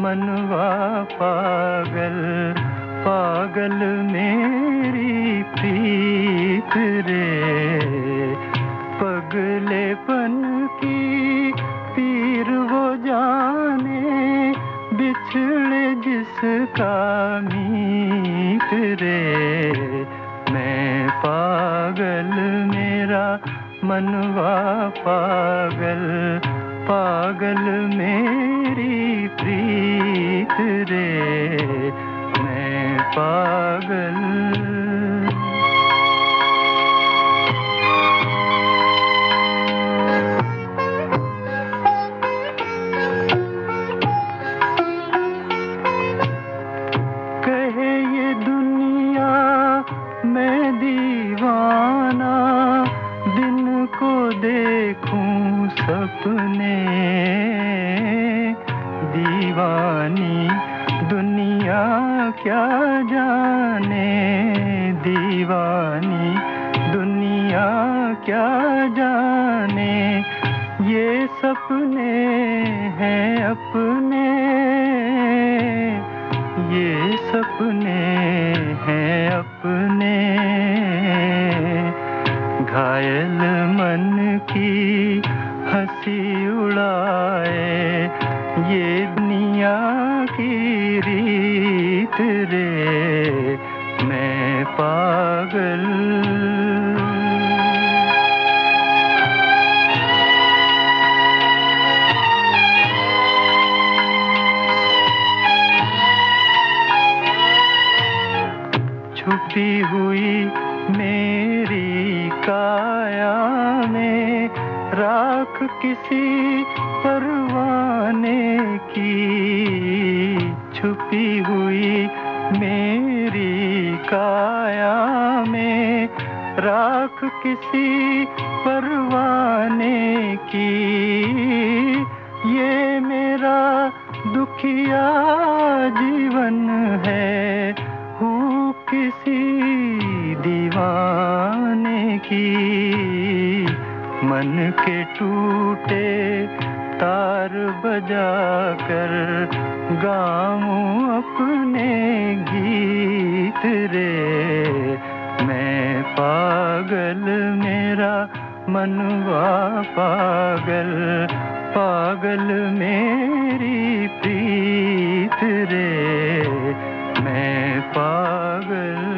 मनवा पागल पागल मेरी प्रीत रे। पगलेपन की पीर वो जाने बिछड़े जिसका मीत रे। मैं पागल मेरा मनवा पागल पागल मेरी प्रीत रे। मैं पागल। कहे ये दुनिया मैं दीवाना, दिन को देखूं सपने। दीवानी दुनिया क्या जाने, दीवानी दुनिया क्या जाने। ये सपने हैं अपने, ये सपने हैं अपने। घायल मन की हंसी उड़ाए ये दुनिया की रीत रे। मैं पागल। छुपी हुई मेरी काया में राख किसी परवाने की। छुपी हुई मेरी काया में राख किसी परवाने की। ये मेरा दुखिया जीवन है, हूँ किसी दीवाने की। मन के टूटे तार बजाकर गाऊं अपने गीत रे। मैं पागल मेरा मनवा पागल पागल मेरी प्रीत रे। मैं पागल।